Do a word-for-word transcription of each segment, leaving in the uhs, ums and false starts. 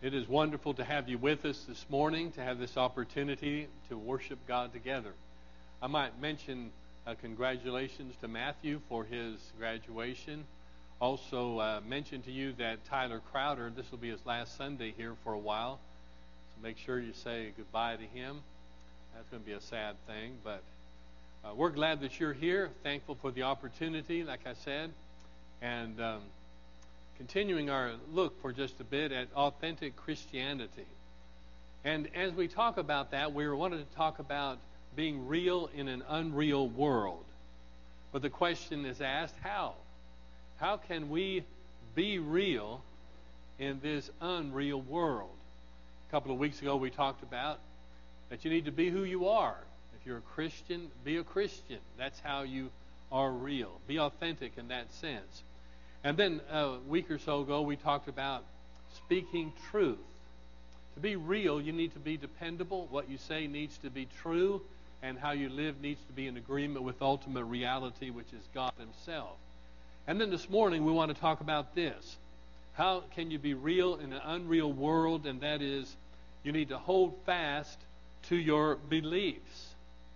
It is wonderful to have you with us this morning, to have this opportunity to worship God together. I might mention uh, congratulations to Matthew for his graduation. Also uh, mention to you that Tyler Crowder, this will be his last Sunday here for a while, so make sure you say goodbye to him. That's going to be a sad thing, but uh, we're glad that you're here, thankful for the opportunity, like I said, and um, continuing our look for just a bit at authentic Christianity. And as we talk about that, we wanted to talk about being real in an unreal world. But the question is asked, how? How can we be real in this unreal world? A couple of weeks ago we talked about that you need to be who you are. If you're a Christian, be a Christian. That's how you are real. Be authentic in that sense. And then a week or so ago, we talked about speaking truth. To be real, you need to be dependable. What you say needs to be true, and how you live needs to be in agreement with ultimate reality, which is God Himself. And then this morning, we want to talk about this. How can you be real in an unreal world? And that is, you need to hold fast to your beliefs.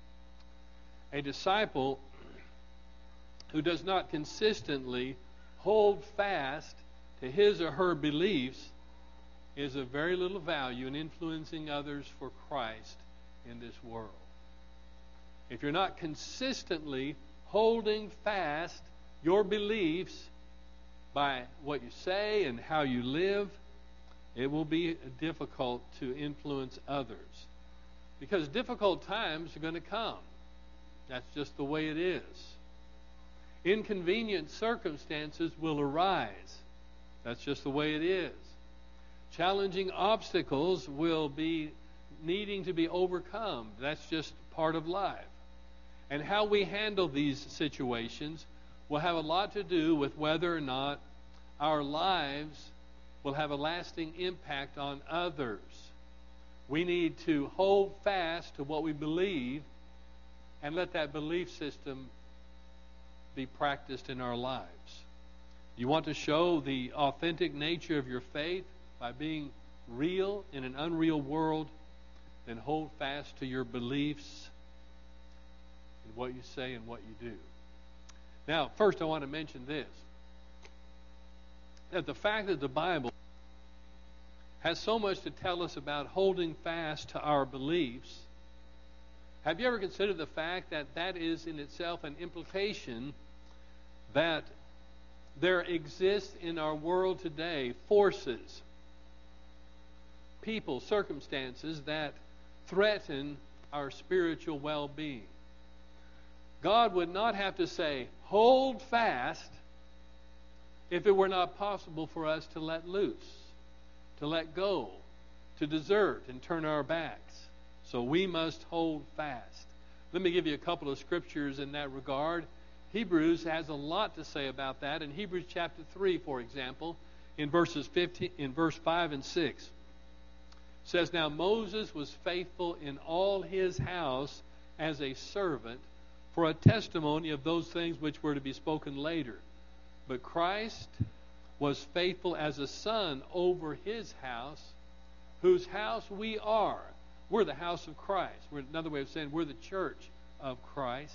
A disciple who does not consistently hold fast to his or her beliefs is of very little value in influencing others for Christ in this world. If you're not consistently holding fast your beliefs by what you say and how you live, it will be difficult to influence others. Because difficult times are going to come. That's just the way it is. Inconvenient circumstances will arise. That's just the way it is. Challenging obstacles will be needing to be overcome. That's just part of life. And how we handle these situations will have a lot to do with whether or not our lives will have a lasting impact on others. We need to hold fast to what we believe and let that belief system be practiced in our lives. You want to show the authentic nature of your faith by being real in an unreal world, then hold fast to your beliefs in what you say and what you do. Now, first I want to mention this, that the fact that the Bible has so much to tell us about holding fast to our beliefs. Have you ever considered the fact that that is in itself an implication that there exists in our world today forces, people, circumstances that threaten our spiritual well-being? God would not have to say, hold fast, if it were not possible for us to let loose, to let go, to desert and turn our backs. So we must hold fast. Let me give you a couple of scriptures in that regard. Hebrews has a lot to say about that. In Hebrews chapter three, for example, in verses fifteen, in verse five and six, it says, "Now Moses was faithful in all his house as a servant for a testimony of those things which were to be spoken later. But Christ was faithful as a son over his house, whose house we are." We're the house of Christ. We're another way of saying we're the church of Christ.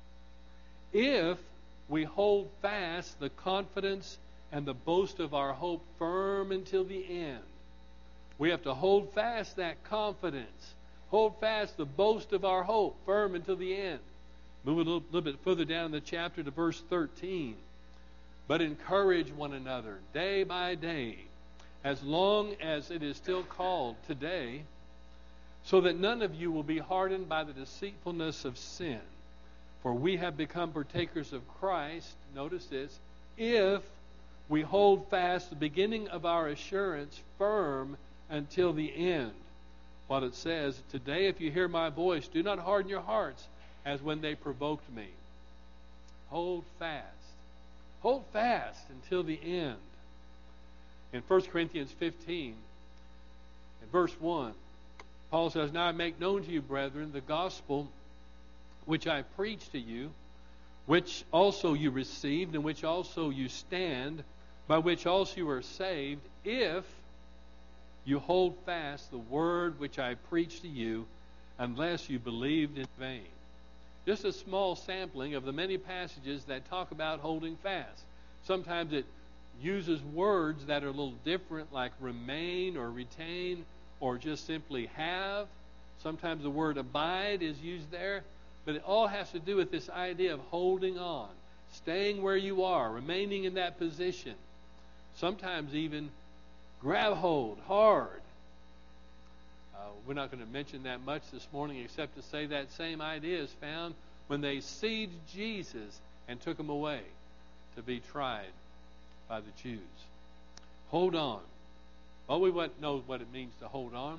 "If we hold fast the confidence and the boast of our hope firm until the end." We have to hold fast that confidence. Hold fast the boast of our hope firm until the end. Move a little, little bit further down in the chapter to verse thirteen. "But encourage one another day by day, as long as it is still called today, so that none of you will be hardened by the deceitfulness of sin. For we have become partakers of Christ," notice this, "if we hold fast the beginning of our assurance firm until the end." What it says, "Today if you hear my voice, do not harden your hearts as when they provoked me." Hold fast. Hold fast until the end. In First Corinthians fifteen, in verse one, Paul says, "Now I make known to you, brethren, the gospel which I preached to you, which also you received, in which also you stand, by which also you are saved, if you hold fast the word which I preached to you, unless you believed in vain. Just a small sampling of the many passages that talk about holding fast. Sometimes it uses words that are a little different, like remain or retain, or just simply have. Sometimes the word abide is used there. But it all has to do with this idea of holding on, staying where you are, remaining in that position. Sometimes even grab hold hard. Uh, we're not going to mention that much this morning, except to say that same idea is found when they seized Jesus and took him away to be tried by the Jews. Hold on. Well, we know what it means to hold on.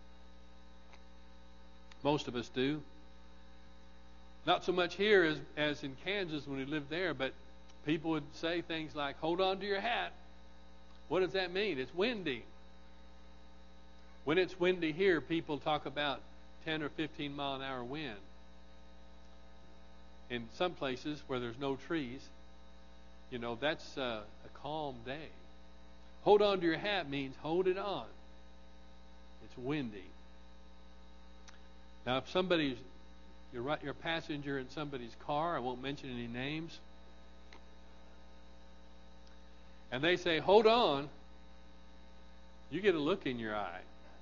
Most of us do. Not so much here as, as in Kansas when we lived there, but people would say things like, hold on to your hat. What does that mean? It's windy. When it's windy here, people talk about ten or fifteen mile an hour wind. In some places where there's no trees, you know, that's uh, a calm day. Hold on to your hat means hold it on. It's windy. Now, if somebody's You're, right, you're a passenger in somebody's car, I won't mention any names, and they say, hold on, you get a look in your eye.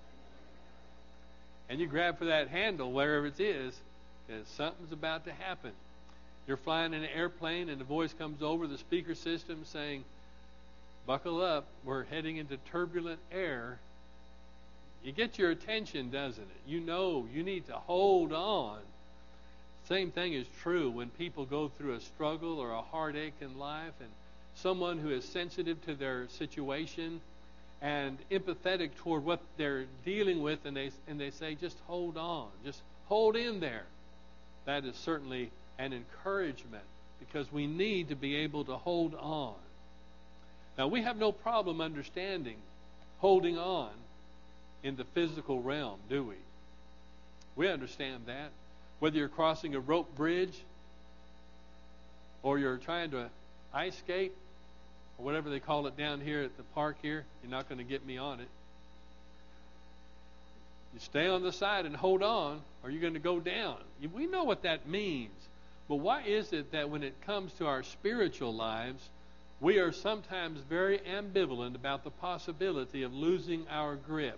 And you grab for that handle, wherever it is, because something's about to happen. You're flying in an airplane, and the voice comes over the speaker system saying, buckle up, we're heading into turbulent air. It gets your attention, doesn't it? You know you need to hold on. Same thing is true when people go through a struggle or a heartache in life, and someone who is sensitive to their situation and empathetic toward what they're dealing with, and they and they say, just hold on, just hold in there. That is certainly an encouragement, because we need to be able to hold on. Now, we have no problem understanding holding on in the physical realm, do we? We understand that. Whether you're crossing a rope bridge or you're trying to ice skate or whatever they call it down here at the park here, you're not going to get me on it. You stay on the side and hold on, or you're going to go down. We know what that means. But why is it that when it comes to our spiritual lives, we are sometimes very ambivalent about the possibility of losing our grip?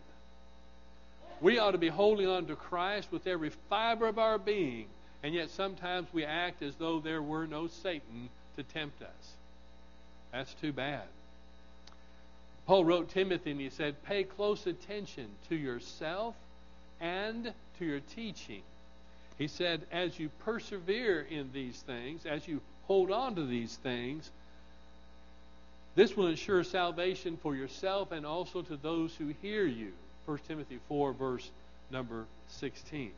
We ought to be holding on to Christ with every fiber of our being, and yet sometimes we act as though there were no Satan to tempt us. That's too bad. Paul wrote Timothy, and he said, pay close attention to yourself and to your teaching. He said, as you persevere in these things, as you hold on to these things, this will ensure salvation for yourself and also to those who hear you. First Timothy four, verse number sixteen.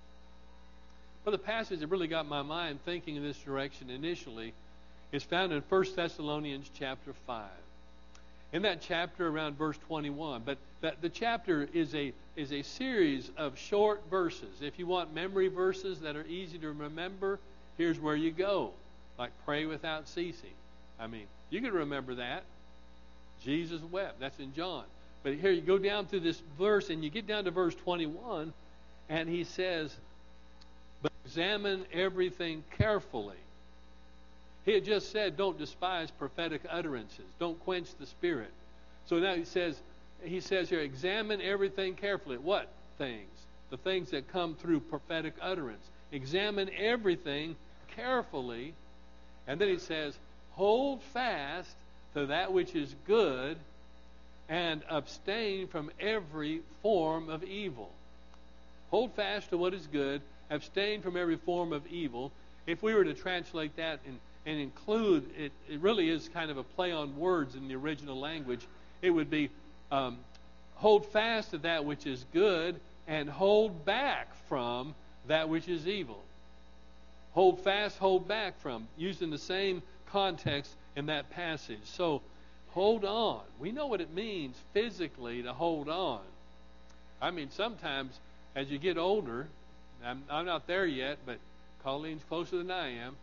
But the passage that really got my mind thinking in this direction initially is found in First Thessalonians chapter five. In that chapter, around verse twenty-one. But that the chapter is a is a series of short verses. If you want memory verses that are easy to remember, here's where you go. Like pray without ceasing. I mean, you can remember that. Jesus wept. That's in John. But here you go down through this verse, and you get down to verse twenty-one, and he says, but examine everything carefully. He had just said, don't despise prophetic utterances. Don't quench the Spirit. So now he says, he says here, examine everything carefully. What things? The things that come through prophetic utterance. Examine everything carefully. And then he says, hold fast to that which is good, and abstain from every form of evil. Hold fast to what is good, abstain from every form of evil. If we were to translate that and, and include, it, it really is kind of a play on words in the original language. It would be, um, hold fast to that which is good, and hold back from that which is evil. Hold fast, hold back from, used in the same context in that passage. So, hold on. We know what it means physically to hold on. I mean, sometimes as you get older, I'm, I'm not there yet, but Colleen's closer than I am.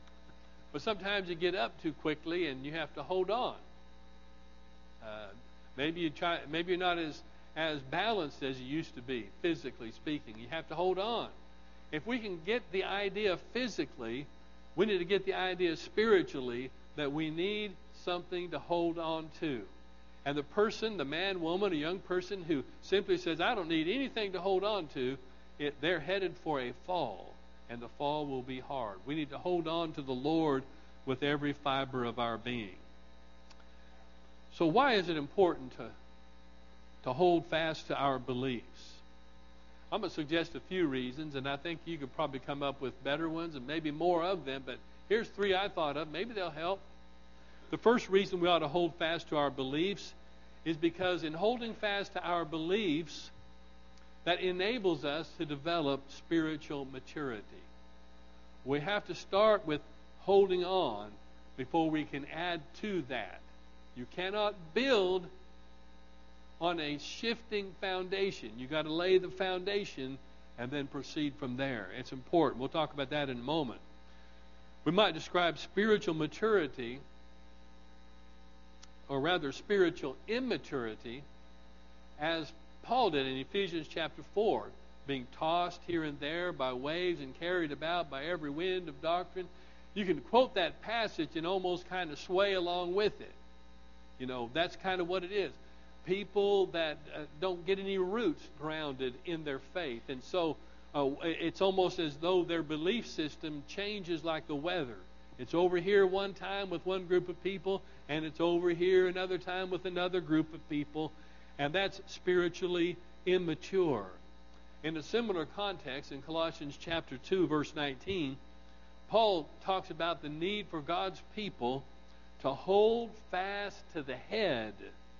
But sometimes you get up too quickly and you have to hold on. Uh, Maybe you try. Maybe you're not as as balanced as you used to be, physically speaking. You have to hold on. If we can get the idea physically, we need to get the idea spiritually that we need something to hold on to. And the person, the man, woman, a young person who simply says, I don't need anything to hold on to, it, they're headed for a fall. And the fall will be hard. We need to hold on to the Lord with every fiber of our being. So why is it important to, to hold fast to our beliefs? I'm going to suggest a few reasons, and I think you could probably come up with better ones and maybe more of them, but here's three I thought of. Maybe they'll help. The first reason we ought to hold fast to our beliefs is because in holding fast to our beliefs, that enables us to develop spiritual maturity. We have to start with holding on before we can add to that. You cannot build on a shifting foundation. You've got to lay the foundation and then proceed from there. It's important. We'll talk about that in a moment. We might describe spiritual maturity, or rather spiritual immaturity, as Paul did in Ephesians chapter four, being tossed here and there by waves and carried about by every wind of doctrine. You can quote that passage and almost kind of sway along with it. You know, that's kind of what it is. People that uh, don't get any roots grounded in their faith. And so uh, it's almost as though their belief system changes like the weather. It's over here one time with one group of people, and it's over here another time with another group of people. And that's spiritually immature. In a similar context, in Colossians chapter two, verse nineteen, Paul talks about the need for God's people to hold fast to the head.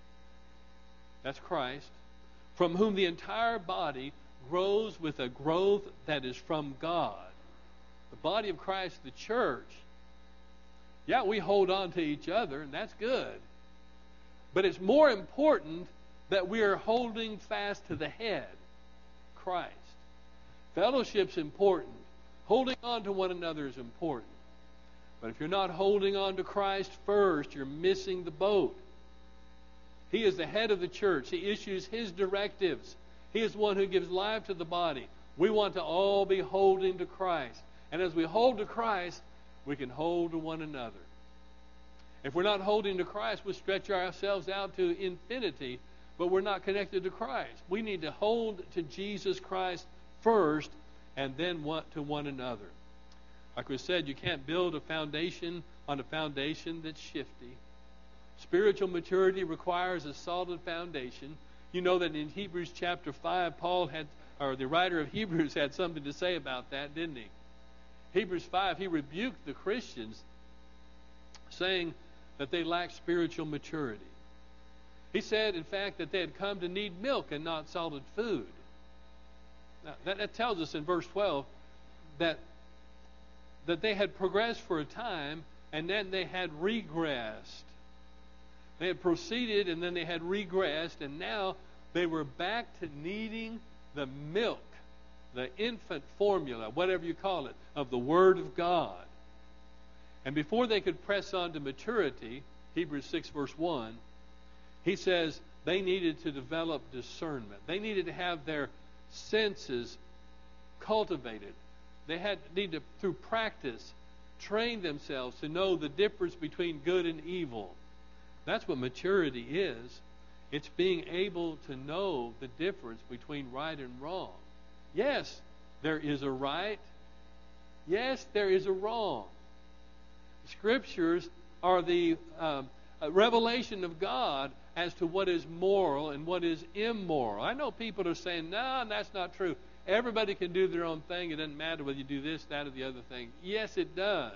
That's Christ, from whom the entire body grows with a growth that is from God. The body of Christ, the church, yeah, we hold on to each other, and that's good. But it's more important that we are holding fast to the head, Christ. Fellowship's important. Holding on to one another is important. But if you're not holding on to Christ first, you're missing the boat. He is the head of the church. He issues His directives. He is one who gives life to the body. We want to all be holding to Christ. And as we hold to Christ, we can hold to one another. If we're not holding to Christ, we stretch ourselves out to infinity, but we're not connected to Christ. We need to hold to Jesus Christ first and then to one another. Like we said, you can't build a foundation on a foundation that's shifty. Spiritual maturity requires a solid foundation. You know that in Hebrews chapter five, Paul had, or the writer of Hebrews had something to say about that, didn't he? Hebrews five, he rebuked the Christians, saying that they lacked spiritual maturity. He said, in fact, that they had come to need milk and not solid food. Now, that, that tells us in verse twelve that, that they had progressed for a time, and then they had regressed. They had proceeded, and then they had regressed, and now they were back to needing the milk, the infant formula, whatever you call it, of the Word of God. And before they could press on to maturity, Hebrews six verse one, he says they needed to develop discernment. They needed to have their senses cultivated. They had need to, through practice, train themselves to know the difference between good and evil. That's what maturity is. It's being able to know the difference between right and wrong. Yes, there is a right. Yes, there is a wrong. Scriptures are the um, revelation of God as to what is moral and what is immoral. I know people are saying, no, that's not true. Everybody can do their own thing. It doesn't matter whether you do this, that, or the other thing. Yes, it does.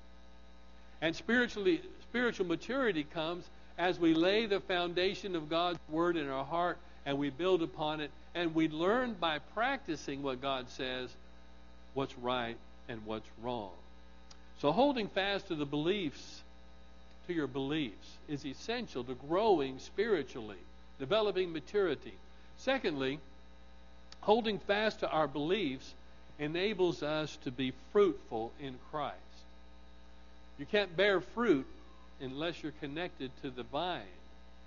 And spiritually, spiritual maturity comes as we lay the foundation of God's Word in our heart and we build upon it, and we learn by practicing what God says, what's right and what's wrong. So holding fast to the beliefs, to your beliefs, is essential to growing spiritually, developing maturity. Secondly, holding fast to our beliefs enables us to be fruitful in Christ. You can't bear fruit unless you're connected to the vine.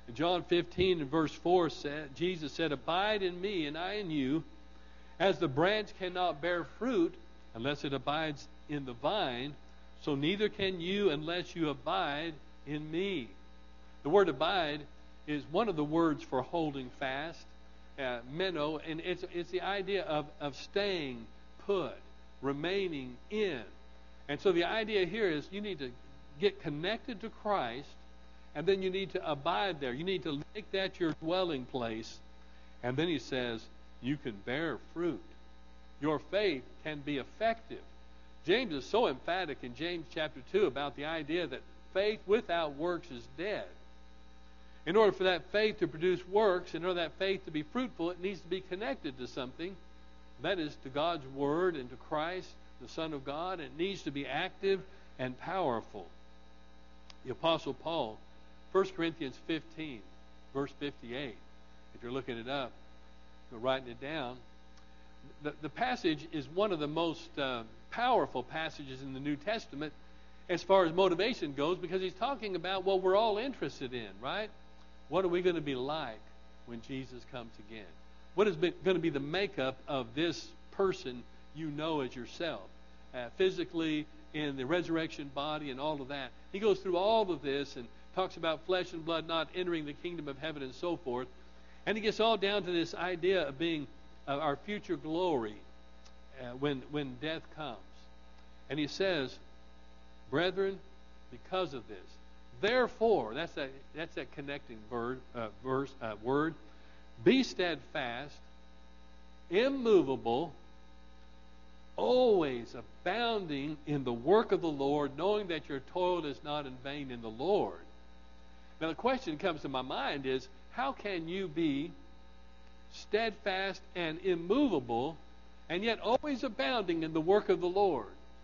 In John fifteen and verse four, said, Jesus said, "Abide in me, and I in you, as the branch cannot bear fruit unless it abides in the vine, so neither can you unless you abide in me." The word abide is one of the words for holding fast, uh, meno, and it's, it's the idea of, of staying put, remaining in. And so the idea here is you need to get connected to Christ, and then you need to abide there. You need to make that your dwelling place. And then he says, you can bear fruit. Your faith can be effective. James is so emphatic in James chapter two about the idea that faith without works is dead. In order for that faith to produce works, in order for that faith to be fruitful, it needs to be connected to something. That is to God's Word and to Christ, the Son of God. It needs to be active and powerful. The Apostle Paul, First Corinthians fifteen, verse fifty-eight, if you're looking it up, you're writing it down. The, the passage is one of the most uh, powerful passages in the New Testament as far as motivation goes, because he's talking about what we're all interested in, right? What are we going to be like when Jesus comes again? What is going to be the makeup of this person you know as yourself? Uh, physically, in the resurrection body and all of that. He goes through all of this and talks about flesh and blood not entering the kingdom of heaven and so forth. And he gets all down to this idea of being uh, our future glory uh, when, when death comes. And he says, "Brethren, because of this, therefore," that's that, that's that connecting word, uh, verse, uh, word, "be steadfast, immovable, always abounding in the work of the Lord, knowing that your toil is not in vain in the Lord." Now the question that comes to my mind is, how can you be steadfast and immovable and yet always abounding in the work of the Lord?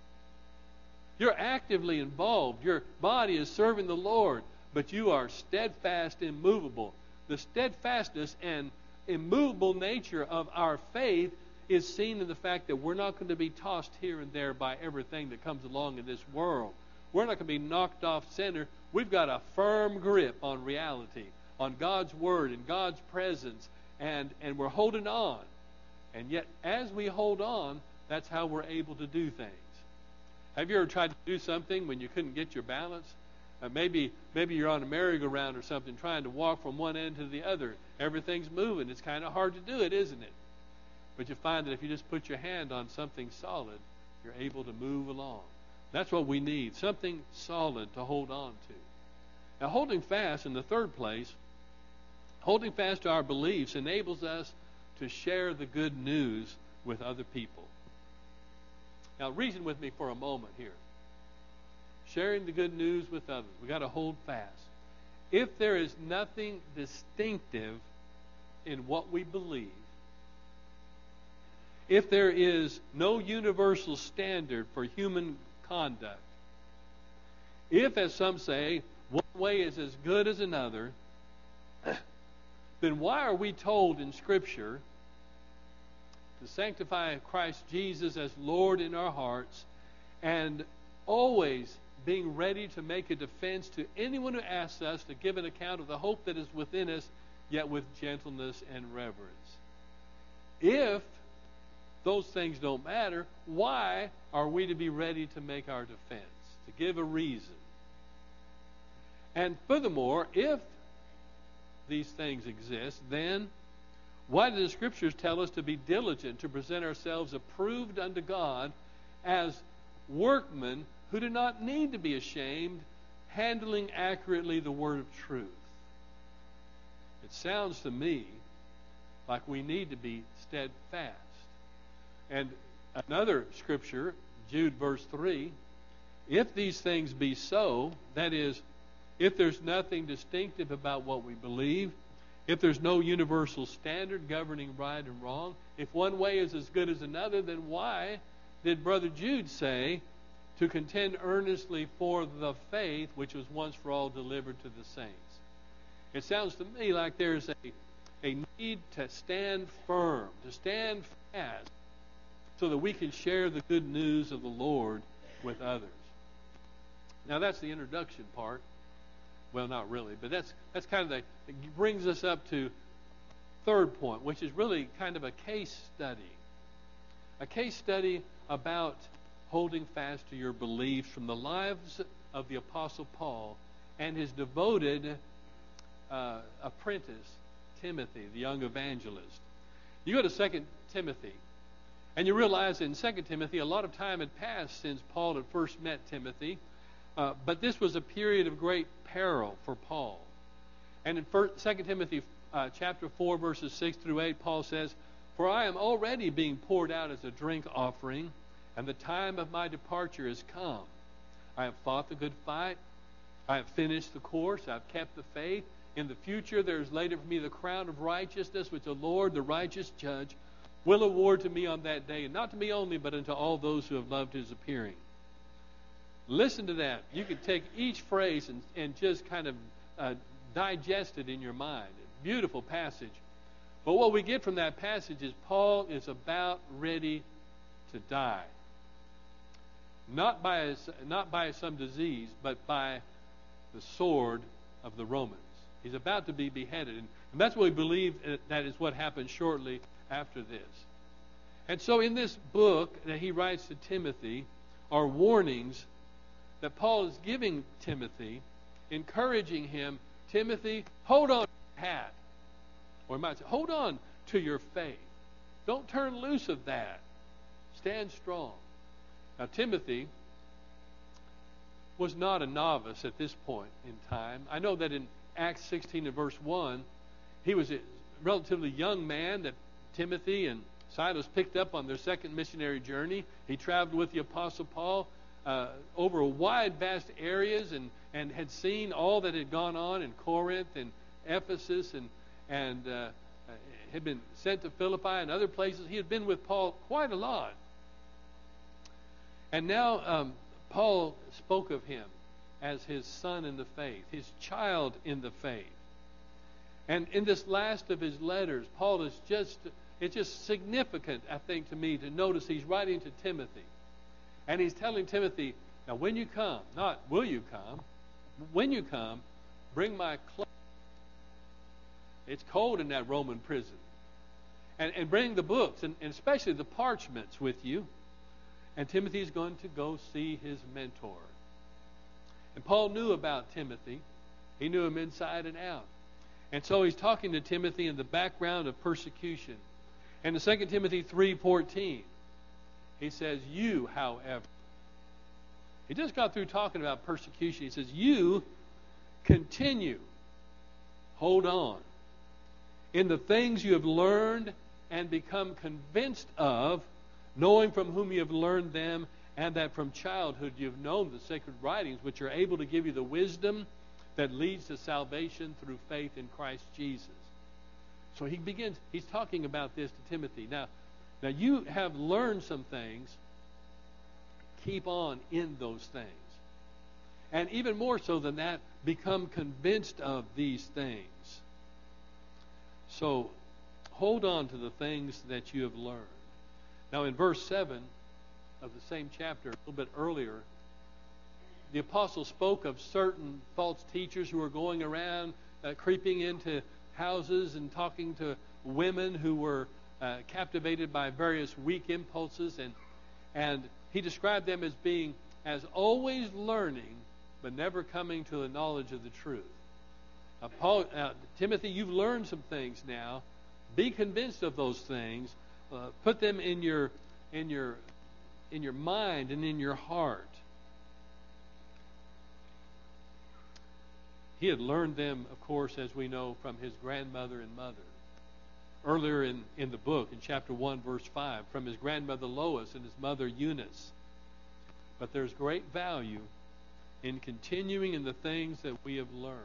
You're actively involved. Your body is serving the Lord, but you are steadfast, immovable. The steadfastness and immovable nature of our faith is seen in the fact that we're not going to be tossed here and there by everything that comes along in this world. We're not going to be knocked off center. We've got a firm grip on reality, on God's Word and God's presence, and, and we're holding on. And yet, as we hold on, that's how we're able to do things. Have you ever tried to do something when you couldn't get your balance? Uh, maybe maybe you're on a merry-go-round or something, trying to walk from one end to the other. Everything's moving. It's kind of hard to do it, isn't it? But you find that if you just put your hand on something solid, you're able to move along. That's what we need, something solid to hold on to. Now, holding fast, in the third place, holding fast to our beliefs enables us to share the good news with other people. Now, reason with me for a moment here. Sharing the good news with others. We've got to hold fast. If there is nothing distinctive in what we believe, if there is no universal standard for human conduct, if, as some say, one way is as good as another, then why are we told in Scripture to sanctify Christ Jesus as Lord in our hearts and always being ready to make a defense to anyone who asks us to give an account of the hope that is within us, yet with gentleness and reverence? If those things don't matter, why are we to be ready to make our defense, to give a reason? And furthermore, if these things exist, then why do the Scriptures tell us to be diligent to present ourselves approved unto God as workmen who do not need to be ashamed, handling accurately the word of truth? It sounds to me like we need to be steadfast. And another scripture, Jude verse three, if these things be so, that is, if there's nothing distinctive about what we believe, if there's no universal standard governing right and wrong, if one way is as good as another, then why did Brother Jude say to contend earnestly for the faith which was once for all delivered to the saints? It sounds to me like there's a, a need to stand firm, to stand fast, so that we can share the good news of the Lord with others. Now that's the introduction part. Well, not really, but that's that's kind of the it brings us up to third point, which is really kind of a case study. A case study about holding fast to your beliefs from the lives of the Apostle Paul and his devoted uh, apprentice, Timothy, the young evangelist. You go to Second Timothy, and you realize in Second Timothy a lot of time had passed since Paul had first met Timothy, uh, but this was a period of great peril for Paul. And in Second Timothy uh, chapter four, verses six through eight, Paul says, "For I am already being poured out as a drink offering, and the time of my departure is come. I have fought the good fight. I have finished the course. I have kept the faith. In the future there is laid up for me the crown of righteousness, which the Lord, the righteous judge, will award to me on that day, and not to me only, but unto all those who have loved his appearing." Listen to that. You can take each phrase and, and just kind of uh, digest it in your mind. Beautiful passage. But what we get from that passage is Paul is about ready to die. Not by, a, not by some disease, but by the sword of the Romans. He's about to be beheaded. And, and that's what we believe that is what happens shortly after this. And so in this book that he writes to Timothy are warnings that Paul is giving Timothy, encouraging him, Timothy, hold on to your hat. Or he might say, hold on to your faith. Don't turn loose of that. Stand strong. Now, Timothy was not a novice at this point in time. I know that in Acts sixteen and verse one, he was a relatively young man that Timothy and Silas picked up on their second missionary journey. He traveled with the Apostle Paul uh, over a wide, vast areas and, and had seen all that had gone on in Corinth and Ephesus and, and uh, had been sent to Philippi and other places. He had been with Paul quite a lot. And now um, Paul spoke of him as his son in the faith, his child in the faith. And in this last of his letters, Paul is just, it's just significant, I think, to me to notice he's writing to Timothy. And he's telling Timothy, now when you come, not will you come, when you come, bring my clothes. It's cold in that Roman prison. And, and bring the books, and, and especially the parchments with you. And Timothy's going to go see his mentor. And Paul knew about Timothy. He knew him inside and out. And so he's talking to Timothy in the background of persecution. And in Second Timothy three fourteen, he says, you, however. He just got through talking about persecution. He says, you continue. Hold on. In the things you have learned and become convinced of, knowing from whom you have learned them, and that from childhood you have known the sacred writings, which are able to give you the wisdom that leads to salvation through faith in Christ Jesus. So he begins, he's talking about this to Timothy. Now, now you have learned some things. Keep on in those things. And even more so than that, become convinced of these things. So, hold on to the things that you have learned. Now, in verse seven of the same chapter, a little bit earlier, the apostle spoke of certain false teachers who were going around uh, creeping into houses and talking to women who were uh, captivated by various weak impulses. And, and he described them as being, as always learning, but never coming to the knowledge of the truth. Now, Paul, uh, Timothy, you've learned some things now. Be convinced of those things. Uh, put them in your in your in your mind and in your heart. He had learned them, of course, as we know, from his grandmother and mother. Earlier in, in the book, in chapter one, verse five, from his grandmother Lois and his mother Eunice. But there's great value in continuing in the things that we have learned.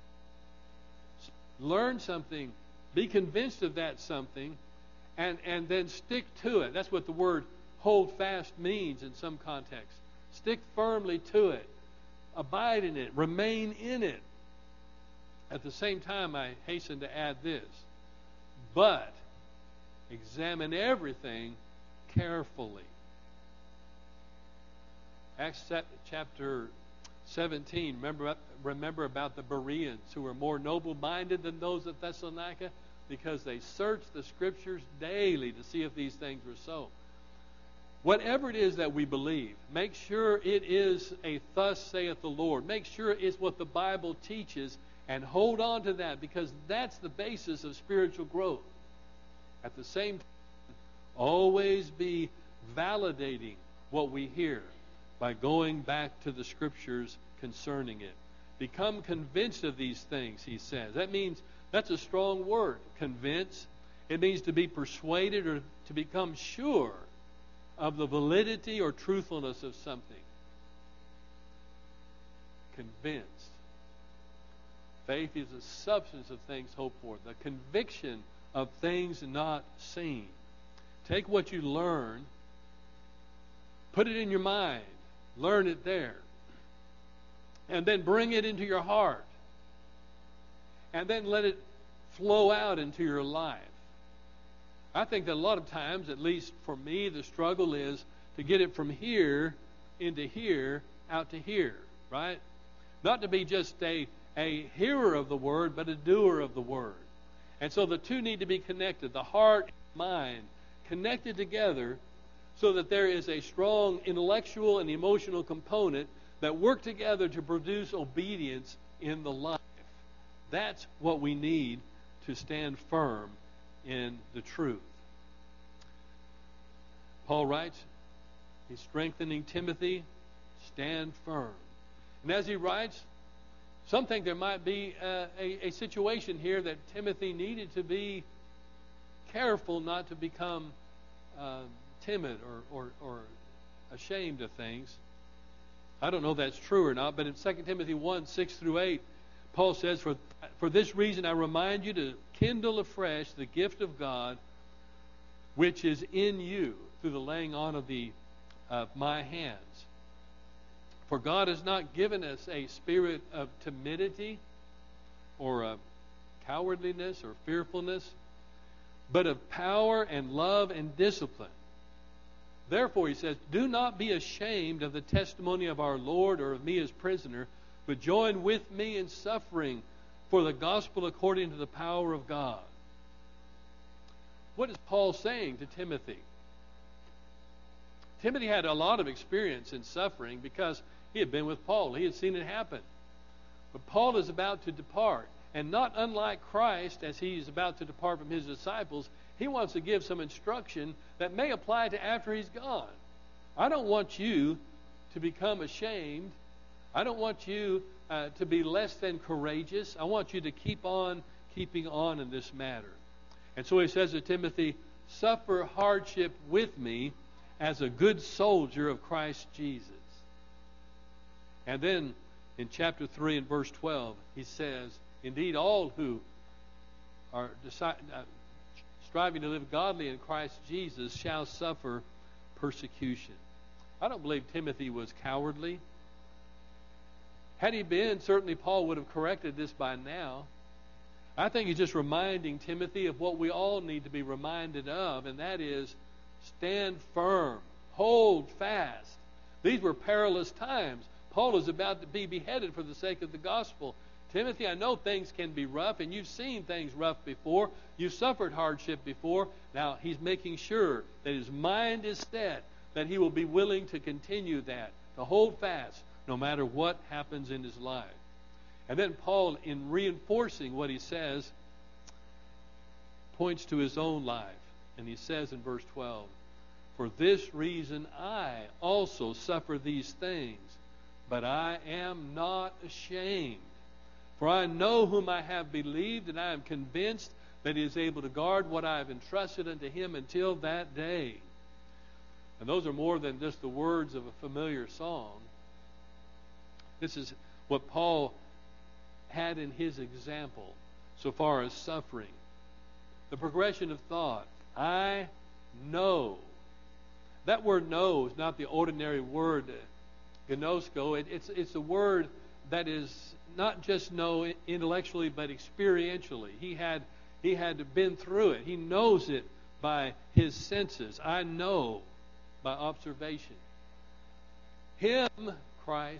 Learn something, be convinced of that something, and, and then stick to it. That's what the word hold fast means in some contexts. Stick firmly to it. Abide in it. Remain in it. At the same time, I hasten to add this. But examine everything carefully. Acts chapter seventeen, remember remember about the Bereans, who were more noble-minded than those at Thessalonica, because they searched the Scriptures daily to see if these things were so. Whatever it is that we believe, make sure it is a thus saith the Lord. Make sure it's what the Bible teaches, and hold on to that, because that's the basis of spiritual growth. At the same time, always be validating what we hear by going back to the Scriptures concerning it. Become convinced of these things, he says. That means, that's a strong word, convince. It means to be persuaded or to become sure of the validity or truthfulness of something. Convinced. Faith is the substance of things hoped for, the conviction of things not seen. Take what you learn, put it in your mind, learn it there, and then bring it into your heart, and then let it flow out into your life. I think that a lot of times, at least for me, the struggle is to get it from here into here, out to here, right? Not to be just a, a hearer of the Word, but a doer of the Word. And so the two need to be connected, the heart and mind connected together, so that there is a strong intellectual and emotional component that work together to produce obedience in the life. That's what we need to stand firm in the truth. Paul writes, he's strengthening Timothy, stand firm. And as he writes, some think there might be uh, a, a situation here that Timothy needed to be careful not to become uh, timid or, or, or ashamed of things. I don't know if that's true or not, but in Second Timothy one, six through eight, Paul says, for, for this reason I remind you to kindle afresh the gift of God which is in you through the laying on of the of my hands. For God has not given us a spirit of timidity or of cowardliness or fearfulness, but of power and love and discipline. Therefore, he says, do not be ashamed of the testimony of our Lord or of me as prisoner, but join with me in suffering for the gospel according to the power of God. What is Paul saying to Timothy? Timothy had a lot of experience in suffering because he had been with Paul. He had seen it happen. But Paul is about to depart. And not unlike Christ, as he is about to depart from his disciples, he wants to give some instruction that may apply to after he's gone. I don't want you to become ashamed. I don't want you uh, to be less than courageous. I want you to keep on keeping on in this matter. And so he says to Timothy, suffer hardship with me as a good soldier of Christ Jesus. And then in chapter three and verse twelve, he says, indeed, all who are deci- uh, striving to live godly in Christ Jesus shall suffer persecution. I don't believe Timothy was cowardly. Had he been, certainly Paul would have corrected this by now. I think he's just reminding Timothy of what we all need to be reminded of, and that is, stand firm, hold fast. These were perilous times. Paul is about to be beheaded for the sake of the gospel. Timothy, I know things can be rough, and you've seen things rough before. You've suffered hardship before. Now, he's making sure that his mind is set, that he will be willing to continue that, to hold fast, no matter what happens in his life. And then Paul, in reinforcing what he says, points to his own life. And he says in verse twelve, for this reason I also suffer these things, but I am not ashamed. For I know whom I have believed, and I am convinced that he is able to guard what I have entrusted unto him until that day. And those are more than just the words of a familiar song. This is what Paul had in his example so far as suffering. The progression of thought. I know. That word know is not the ordinary word, gnosko. It, it's, it's a word that is not just know intellectually, but experientially. He had, he had been through it. He knows it by his senses. I know by observation. Him, Christ,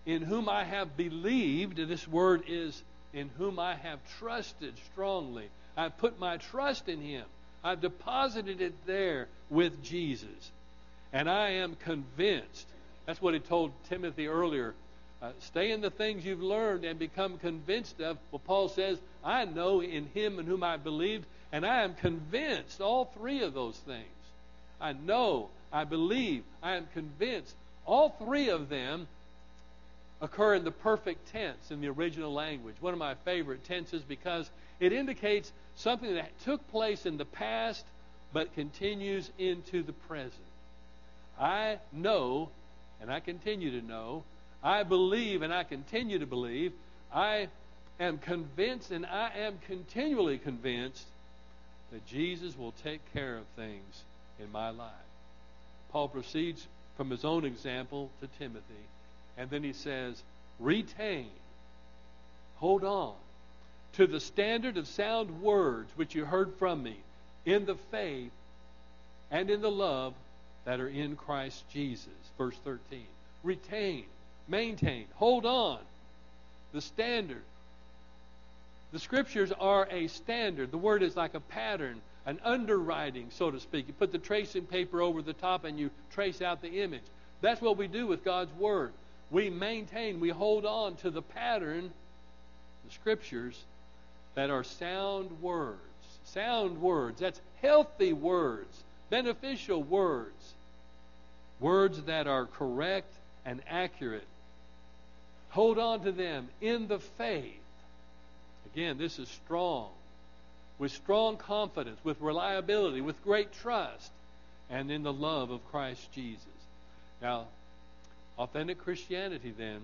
in whom I have believed. This word is in whom I have trusted strongly. I've put my trust in Him. I've deposited it there with Jesus. And I am convinced. That's what he told Timothy earlier. Uh, stay in the things you've learned and become convinced of. Well, Paul says, I know in Him in whom I believed, and I am convinced. All three of those things. I know, I believe, I am convinced. All three of them occur in the perfect tense in the original language. One of my favorite tenses because it indicates something that took place in the past but continues into the present. I know, and I continue to know. I believe, and I continue to believe. I am convinced, and I am continually convinced that Jesus will take care of things in my life. Paul proceeds from his own example to Timothy, and then he says, retain, hold on to the standard of sound words which you heard from me in the faith and in the love that are in Christ Jesus. Verse thirteen. Retain, maintain, hold on. The standard. The Scriptures are a standard. The word is like a pattern, an underwriting, so to speak. You put the tracing paper over the top and you trace out the image. That's what we do with God's Word. We maintain, we hold on to the pattern, the Scriptures, that are sound words. Sound words. That's healthy words. Beneficial words. Words that are correct and accurate. Hold on to them in the faith. Again, this is strong. With strong confidence, with reliability, with great trust, and in the love of Christ Jesus. Now, authentic Christianity, then,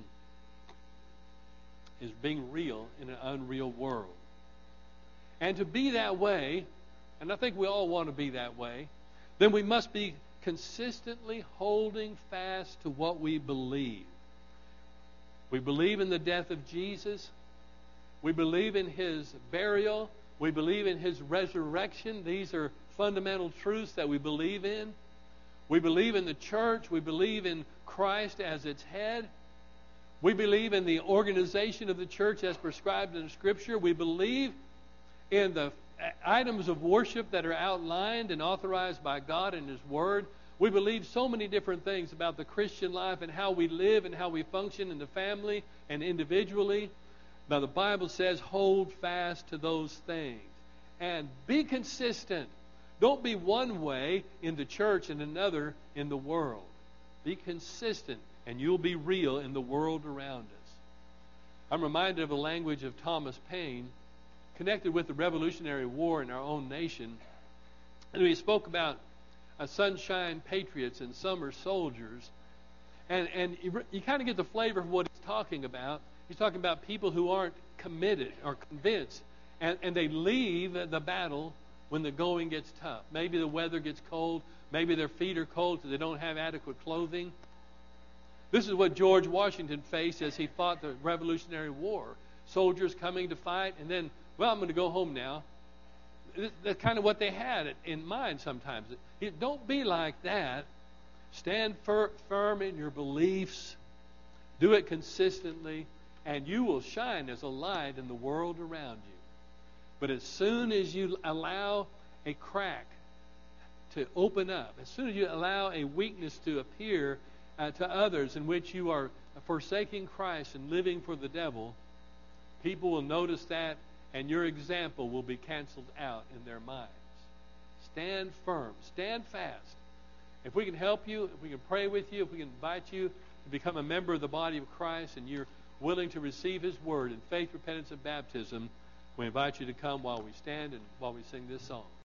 is being real in an unreal world. And to be that way, and I think we all want to be that way, then we must be consistently holding fast to what we believe. We believe in the death of Jesus. We believe in His burial. We believe in His resurrection. These are fundamental truths that we believe in. We believe in the church. We believe in Christ as its head. We believe in the organization of the church as prescribed in the Scripture. We believe in the items of worship that are outlined and authorized by God in His Word. We believe so many different things about the Christian life and how we live and how we function in the family and individually. Now, the Bible says, hold fast to those things and be consistent. Don't be one way in the church and another in the world. Be consistent, and you'll be real in the world around us. I'm reminded of a language of Thomas Paine connected with the Revolutionary War in our own nation. And he spoke about uh, sunshine patriots and summer soldiers. And, and you, you kind of get the flavor of what he's talking about. He's talking about people who aren't committed or convinced, and, and they leave the battle when the going gets tough. Maybe the weather gets cold. Maybe their feet are cold so they don't have adequate clothing. This is what George Washington faced as he fought the Revolutionary War. Soldiers coming to fight, and then, well, I'm going to go home now. That's kind of what they had in mind sometimes. Don't be like that. Stand fir- firm in your beliefs. Do it consistently. And you will shine as a light in the world around you. But as soon as you allow a crack to open up, as soon as you allow a weakness to appear uh, to others in which you are forsaking Christ and living for the devil, people will notice that, and your example will be canceled out in their minds. Stand firm. Stand fast. If we can help you, if we can pray with you, if we can invite you to become a member of the body of Christ, and you're willing to receive His Word in faith, repentance, and baptism, we invite you to come while we stand and while we sing this song.